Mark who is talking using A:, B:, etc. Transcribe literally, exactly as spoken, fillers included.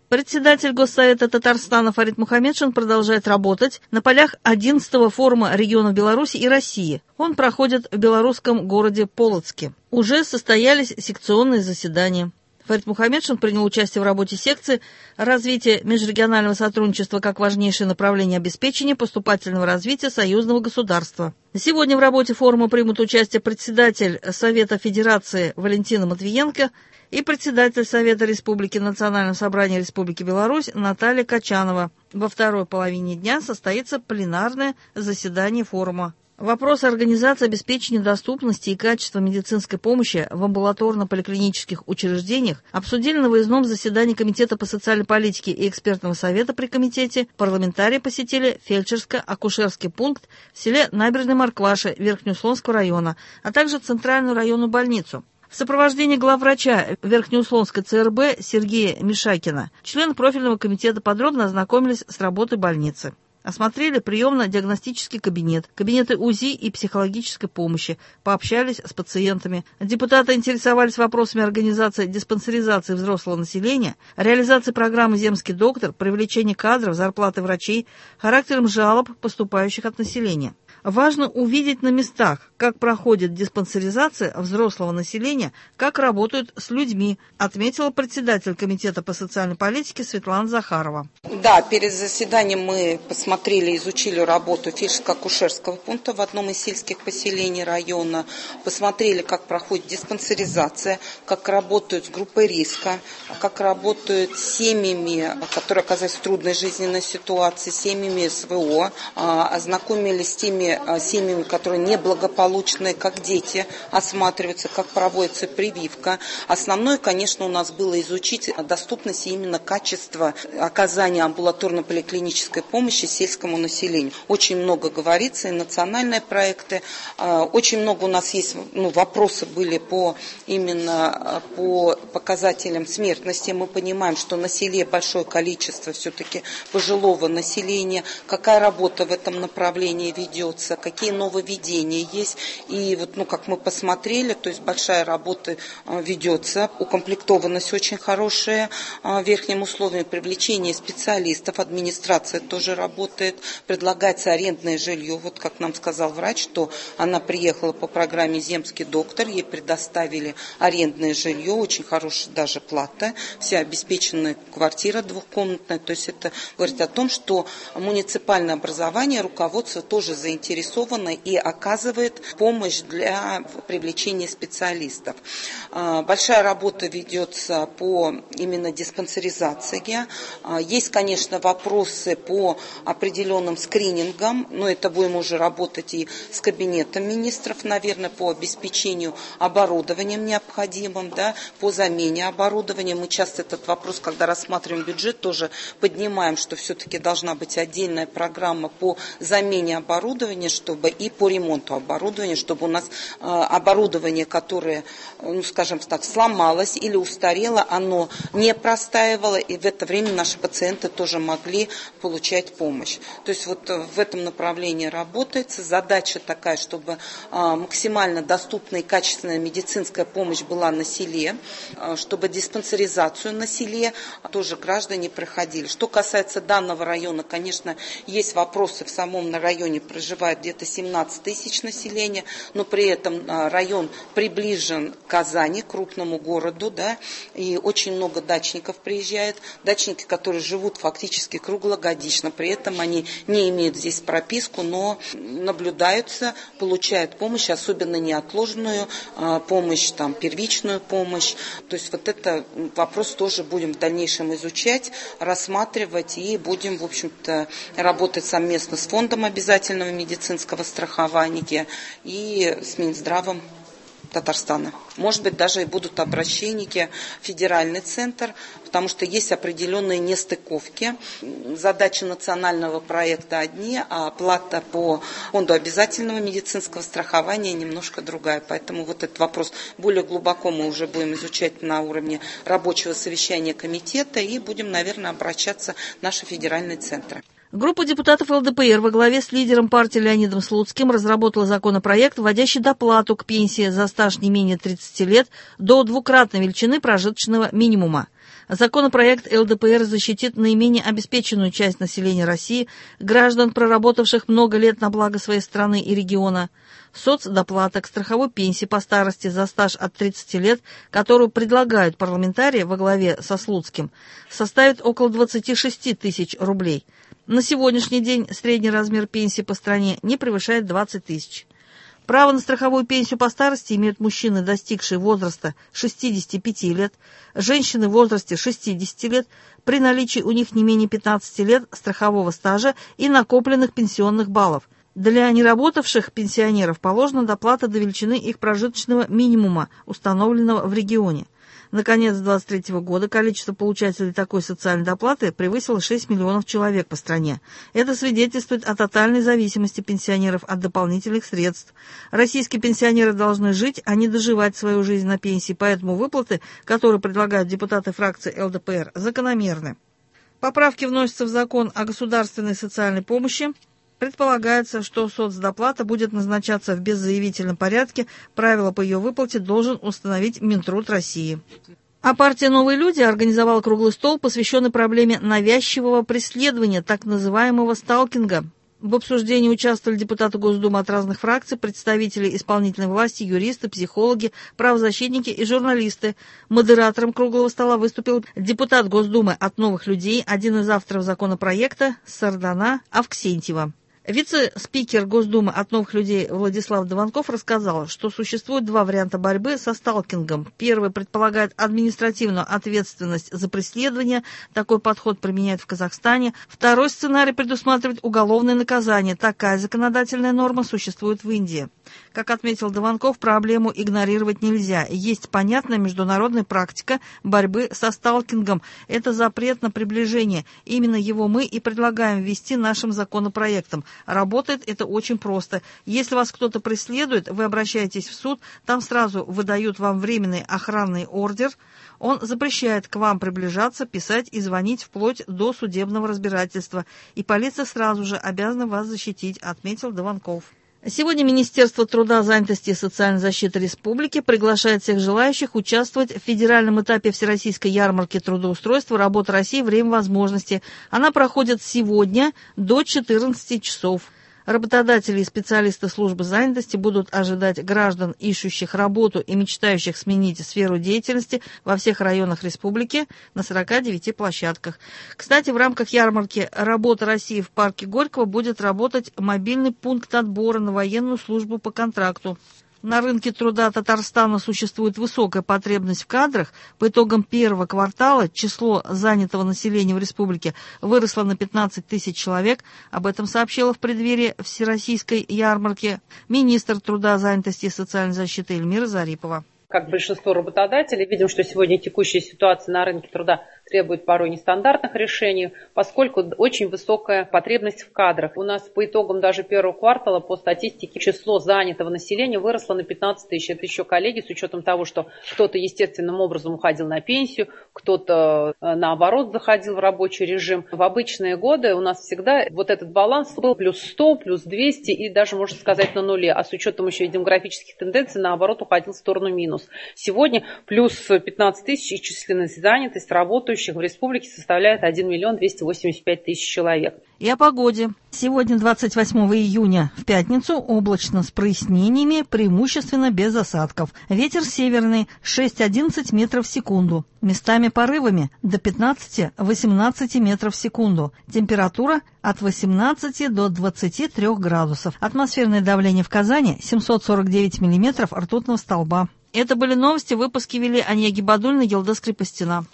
A: Председатель Госсовета Татарстана Фарид Мухаммедшин продолжает работать на полях одиннадцатого форума регионов Беларуси и России. Он проходит в белорусском городе Полоцке. Уже состоялись секционные заседания. Фарид Мухаммедшин принял участие в работе секции «Развитие межрегионального сотрудничества как важнейшее направление обеспечения поступательного развития союзного государства». Сегодня в работе форума примут участие председатель Совета Федерации Валентина Матвиенко и председатель Совета Республики Национального собрания Республики Беларусь Наталья Качанова. Во второй половине дня состоится пленарное заседание форума. Вопросы организации обеспечения доступности и качества медицинской помощи в амбулаторно-поликлинических учреждениях обсудили на выездном заседании Комитета по социальной политике и экспертного совета при комитете. Парламентарии посетили фельдшерско-акушерский пункт в селе Набережной Моркваши Верхнеуслонского района, а также Центральную районную больницу. В сопровождении главврача Верхнеуслонской ЦРБ Сергея Мишакина члены профильного комитета подробно ознакомились с работой больницы. Осмотрели приемно-диагностический кабинет, кабинеты УЗИ и психологической помощи, пообщались с пациентами. Депутаты интересовались вопросами организации диспансеризации взрослого населения, реализации программы «Земский доктор», привлечения кадров, зарплаты врачей, характером жалоб, поступающих от населения. Важно увидеть на местах, как проходит диспансеризация взрослого населения, как работают с людьми, отметила председатель Комитета по социальной политике Светлана Захарова.
B: Да, перед заседанием мы посмотрели, изучили работу фельдшерско-акушерского пункта в одном из сельских поселений района, посмотрели, как проходит диспансеризация, как работают с группой риска, как работают с семьями, которые оказались в трудной жизненной ситуации, семьями СВО, ознакомились с теми семьями, которые неблагополучные, как дети осматриваются, как проводится прививка. Основное, конечно, у нас было изучить доступность и именно качество оказания амбулаторно-поликлинической помощи сельскому населению. Очень много говорится, и национальные проекты. Очень много у нас есть, ну, вопросы были по именно по показателям смертности. Мы понимаем, что на селе большое количество все-таки пожилого населения. Какая работа в этом направлении ведется, какие нововведения есть. И вот, ну, как мы посмотрели, то есть большая работа ведется, укомплектованность очень хорошая, верхним условием привлечения специалистов, администрация тоже работает, предлагается арендное жилье. Вот как нам сказал врач, что она приехала по программе «Земский доктор», ей предоставили арендное жилье, очень хорошая даже плата, вся обеспеченная квартира двухкомнатная. То есть это говорит о том, что муниципальное образование, руководство тоже заинтересовано и оказывает помощь для привлечения специалистов. Большая работа ведется по именно диспансеризации. Есть, конечно, вопросы по определенным скринингам, но это будем уже работать и с кабинетом министров, наверное, по обеспечению оборудованием необходимым, да, по замене оборудования. Мы часто этот вопрос, когда рассматриваем бюджет, тоже поднимаем, что все-таки должна быть отдельная программа по замене оборудования, чтобы и по ремонту оборудования, чтобы у нас э, оборудование, которое, ну, скажем так, сломалось или устарело, оно не простаивало, и в это время наши пациенты тоже могли получать помощь. То есть вот в этом направлении работается. Задача такая, чтобы э, максимально доступная и качественная медицинская помощь была на селе, э, чтобы диспансеризацию на селе тоже граждане проходили. Что касается данного района, конечно, есть вопросы. В самом районе проживает где-то семнадцать тысяч населения, но при этом район приближен к Казани, крупному городу, да, и очень много дачников приезжает, дачники, которые живут фактически круглогодично, при этом они не имеют здесь прописку, но наблюдаются, получают помощь, особенно неотложную помощь, там, первичную помощь. То есть вот это вопрос тоже будем в дальнейшем изучать, рассматривать и будем, в общем-то, работать совместно с фондом обязательного медицинского страхования и с Минздравом Татарстана. Может быть, даже и будут обращения в федеральный центр, потому что есть определенные нестыковки. Задачи национального проекта одни, а плата по фонду обязательного медицинского страхования немножко другая. Поэтому вот этот вопрос более глубоко мы уже будем изучать на уровне рабочего совещания комитета и будем, наверное, обращаться в наши федеральные центры.
A: Группа депутатов эл дэ пэ эр во главе с лидером партии Леонидом Слуцким разработала законопроект, вводящий доплату к пенсии за стаж не менее тридцати лет до двукратной величины прожиточного минимума. Законопроект эл дэ пэ эр защитит наименее обеспеченную часть населения России, граждан, проработавших много лет на благо своей страны и региона. Соцдоплата к страховой пенсии по старости за стаж от тридцати лет, которую предлагают парламентарии во главе со Слуцким, составит около двадцати шести тысяч рублей. На сегодняшний день средний размер пенсии по стране не превышает двадцати тысяч. Право на страховую пенсию по старости имеют мужчины, достигшие возраста шестидесяти пяти лет, женщины в возрасте шестидесяти лет, при наличии у них не менее пятнадцати лет страхового стажа и накопленных пенсионных баллов. Для неработавших пенсионеров положена доплата до величины их прожиточного минимума, установленного в регионе. На конец две тысячи двадцать третьего года количество получателей такой социальной доплаты превысило шесть миллионов человек по стране. Это свидетельствует о тотальной зависимости пенсионеров от дополнительных средств. Российские пенсионеры должны жить, а не доживать свою жизнь на пенсии, поэтому выплаты, которые предлагают депутаты фракции эл дэ пэ эр, закономерны. Поправки вносятся в закон о государственной социальной помощи. Предполагается, что соцдоплата будет назначаться в беззаявительном порядке, правила по ее выплате должен установить Минтруд России. А партия «Новые люди» организовала круглый стол, посвященный проблеме навязчивого преследования, так называемого сталкинга. В обсуждении участвовали депутаты Госдумы от разных фракций, представители исполнительной власти, юристы, психологи, правозащитники и журналисты. Модератором круглого стола выступил депутат Госдумы от «Новых людей», один из авторов законопроекта Сардана Авксентьева. Вице-спикер Госдумы от «Новых людей» Владислав Дованков рассказал, что существует два варианта борьбы со сталкингом. Первый предполагает административную ответственность за преследование. Такой подход применяют в Казахстане. Второй сценарий предусматривает уголовное наказание. Такая законодательная норма существует в Индии. Как отметил Дованков, проблему игнорировать нельзя. Есть понятная международная практика борьбы со сталкингом. Это запрет на приближение. Именно его мы и предлагаем ввести нашим законопроектом. Работает это очень просто. Если вас кто-то преследует, вы обращаетесь в суд, там сразу выдают вам временный охранный ордер. Он запрещает к вам приближаться, писать и звонить вплоть до судебного разбирательства. И полиция сразу же обязана вас защитить, отметил Дованков. Сегодня Министерство труда, занятости и социальной защиты республики приглашает всех желающих участвовать в федеральном этапе Всероссийской ярмарки трудоустройства «Работа России. Время возможностей». Она проходит сегодня до четырнадцати часов. Работодатели и специалисты службы занятости будут ожидать граждан, ищущих работу и мечтающих сменить сферу деятельности во всех районах республики на сорока девяти площадках. Кстати, в рамках ярмарки «Работа России» в парке Горького будет работать мобильный пункт отбора на военную службу по контракту. На рынке труда Татарстана существует высокая потребность в кадрах. По итогам первого квартала число занятого населения в республике выросло на пятнадцать тысяч человек. Об этом сообщила в преддверии Всероссийской ярмарки министр труда, занятости и социальной защиты Эльмира Зарипова.
C: Как большинство работодателей, видим, что сегодня текущая ситуация на рынке труда требует порой нестандартных решений, поскольку очень высокая потребность в кадрах. У нас по итогам даже первого квартала по статистике число занятого населения выросло на пятнадцать тысяч. Это еще, коллеги, с учетом того, что кто-то естественным образом уходил на пенсию, кто-то наоборот заходил в рабочий режим. В обычные годы у нас всегда вот этот баланс был плюс сто, плюс двести и даже, можно сказать, на нуле. А с учетом еще и демографических тенденций, наоборот, уходил в сторону минус. Сегодня плюс пятнадцать тысяч и численность занятость работающих в республике составляет один миллион двести восемьдесят пять тысяч человек.
A: И о погоде. Сегодня, двадцать восьмого июня, в пятницу, облачно с прояснениями, преимущественно без осадков. Ветер северный шесть-одиннадцать метров в секунду. Местами порывами до пятнадцати-восемнадцати метров в секунду. Температура от восемнадцати до двадцати трёх градусов. Атмосферное давление в Казани семьсот сорок девять миллиметров ртутного столба. Это были новости, выпуски вели Анья Гибадульна, Елда Скрипостина.